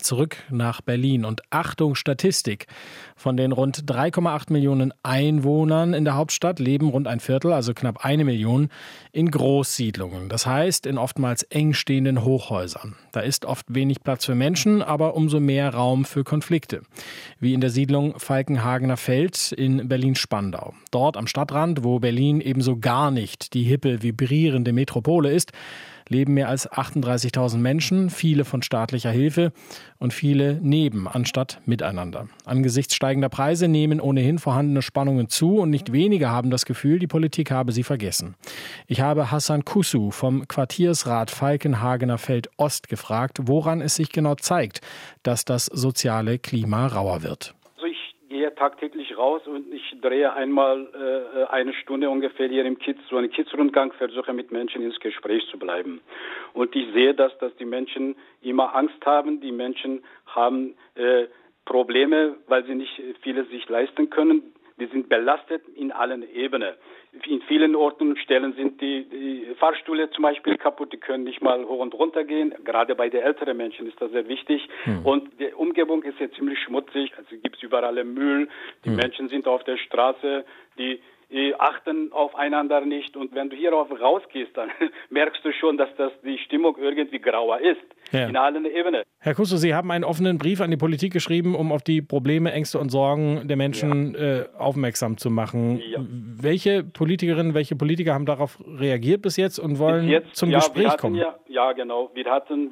zurück nach Berlin. Und Achtung, Statistik. Von den rund 3,8 Millionen Einwohnern in der Hauptstadt leben rund ein Viertel, also knapp 1 Million, in Großsiedlungen. Das heißt, in oftmals eng stehenden Hochhäusern. Da ist oft wenig Platz für Menschen, aber umso mehr Raum für Konflikte. Wie in der Siedlung Falkenhagener Feld in Berlin-Spandau. Dort am Stadtrand, wo Berlin ebenso gar nicht die hippe, vibrierende Metropole ist, leben mehr als 38.000 Menschen, viele von staatlicher Hilfe und viele neben anstatt miteinander. Angesichts steigender Preise nehmen ohnehin vorhandene Spannungen zu und nicht wenige haben das Gefühl, die Politik habe sie vergessen. Ich habe Hassan Kusu vom Quartiersrat Falkenhagener Feld Ost gefragt, woran es sich genau zeigt, dass das soziale Klima rauer wird. Ich gehe tagtäglich raus und ich drehe einmal eine Stunde ungefähr hier im Kiez, so einen Kiezrundgang, versuche mit Menschen ins Gespräch zu bleiben. Und ich sehe, dass die Menschen immer Angst haben, die Menschen haben Probleme, weil sie nicht vieles sich leisten können. Die sind belastet in allen Ebenen. In vielen Orten Stellen sind die Fahrstühle zum Beispiel kaputt, die können nicht mal hoch und runter gehen. Gerade bei den älteren Menschen ist das sehr wichtig. Und die Umgebung ist ja ziemlich schmutzig, also gibt es überall Müll. Die Menschen sind auf der Straße, die achten aufeinander nicht. Und wenn du hier rausgehst, dann merkst du schon, dass die Stimmung irgendwie grauer ist. Ja. In allen Ebenen. Herr Kusu, Sie haben einen offenen Brief an die Politik geschrieben, um auf die Probleme, Ängste und Sorgen der Menschen aufmerksam zu machen. Ja. Welche Politikerinnen, welche Politiker haben darauf reagiert bis jetzt und wollen zum Gespräch kommen? Ja, genau. Wir hatten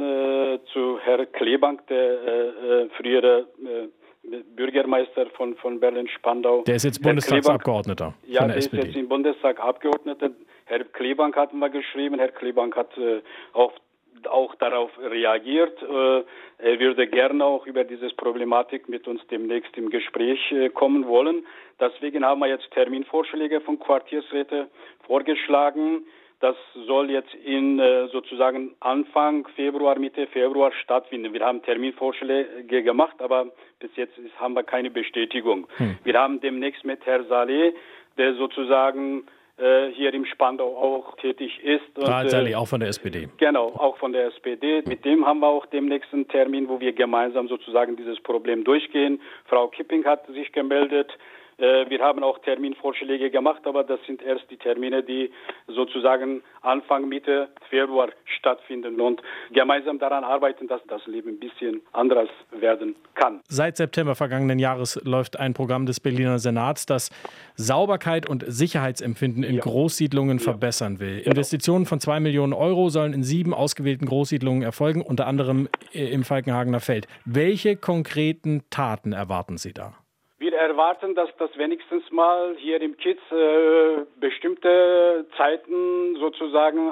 zu Herrn Klebank, der frühere Bürgermeister von Berlin-Spandau. Der ist jetzt Bundestagsabgeordneter von der SPD. Ja, der ist jetzt im Bundestag Abgeordneter. Herr Klebank hatten wir geschrieben. Herr Klebank hat auch darauf reagiert. Er würde gerne auch über diese Problematik mit uns demnächst im Gespräch kommen wollen. Deswegen haben wir jetzt Terminvorschläge von Quartiersräten vorgeschlagen. Das soll jetzt in sozusagen Anfang Februar, Mitte Februar stattfinden. Wir haben Terminvorschläge gemacht, aber bis jetzt haben wir keine Bestätigung. Wir haben demnächst mit Herrn Saleh, der sozusagen hier im Spandau auch tätig ist. Saleh, auch von der SPD. Genau, auch von der SPD. Mit dem haben wir auch demnächst einen Termin, wo wir gemeinsam sozusagen dieses Problem durchgehen. Frau Kipping hat sich gemeldet. Wir haben auch Terminvorschläge gemacht, aber das sind erst die Termine, die sozusagen Anfang, Mitte Februar stattfinden und gemeinsam daran arbeiten, dass das Leben ein bisschen anders werden kann. Seit September vergangenen Jahres läuft ein Programm des Berliner Senats, das Sauberkeit und Sicherheitsempfinden in Großsiedlungen verbessern will. Genau. Investitionen von 2 Millionen Euro sollen in 7 ausgewählten Großsiedlungen erfolgen, unter anderem im Falkenhagener Feld. Welche konkreten Taten erwarten Sie da? Wir erwarten, dass das wenigstens mal hier im Kiez bestimmte Zeiten sozusagen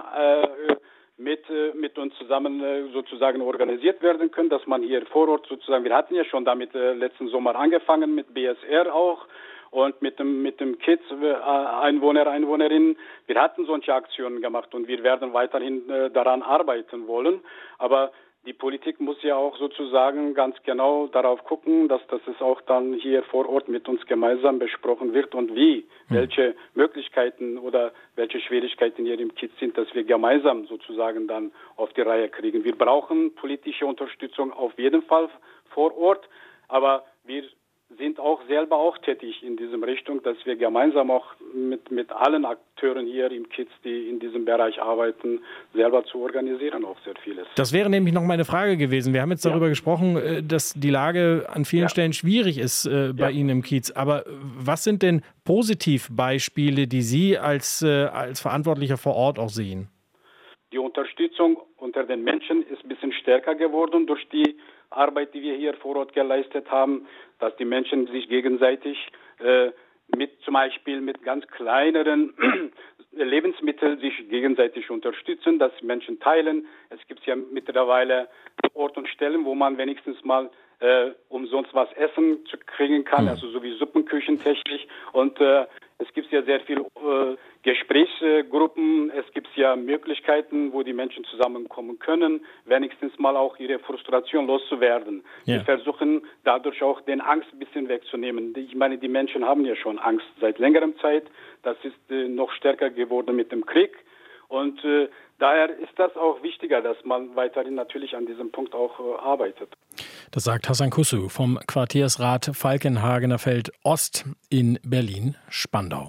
mit uns zusammen sozusagen organisiert werden können, dass man hier vor Ort sozusagen, wir hatten ja schon damit letzten Sommer angefangen mit BSR auch und mit dem Kiez Einwohnerinnen. Wir hatten solche Aktionen gemacht und wir werden weiterhin daran arbeiten wollen, aber die Politik muss ja auch sozusagen ganz genau darauf gucken, dass es auch dann hier vor Ort mit uns gemeinsam besprochen wird und welche Möglichkeiten oder welche Schwierigkeiten hier im Kiez sind, dass wir gemeinsam sozusagen dann auf die Reihe kriegen. Wir brauchen politische Unterstützung auf jeden Fall vor Ort, aber wir sind auch selber auch tätig in diesem Richtung, dass wir gemeinsam auch mit allen Akteuren hier im Kiez, die in diesem Bereich arbeiten, selber zu organisieren, auch sehr vieles. Das wäre nämlich noch meine Frage gewesen. Wir haben jetzt darüber gesprochen, dass die Lage an vielen Stellen schwierig ist bei Ihnen im Kiez. Aber was sind denn Positivbeispiele, die Sie als Verantwortlicher vor Ort auch sehen? Die Unterstützung unter den Menschen ist ein bisschen stärker geworden durch die Arbeit, die wir hier vor Ort geleistet haben, dass die Menschen sich gegenseitig zum Beispiel mit ganz kleineren Lebensmitteln sich gegenseitig unterstützen, dass Menschen teilen. Es gibt ja mittlerweile Orte und Stellen, wo man wenigstens mal umsonst was essen zu kriegen kann, also so wie Suppenküchentechnik. Und es gibt ja sehr viele Gesprächsgruppen, es gibt ja Möglichkeiten, wo die Menschen zusammenkommen können, wenigstens mal auch ihre Frustration loszuwerden. Wir versuchen dadurch auch den Angst ein bisschen wegzunehmen. Ich meine, die Menschen haben ja schon Angst seit längerem Zeit. Das ist noch stärker geworden mit dem Krieg. Und daher ist das auch wichtiger, dass man weiterhin natürlich an diesem Punkt auch arbeitet. Das sagt Hasan Kussu vom Quartiersrat Falkenhagener Feld Ost in Berlin-Spandau.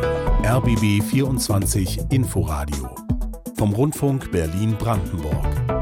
RBB 24 Inforadio vom Rundfunk Berlin-Brandenburg.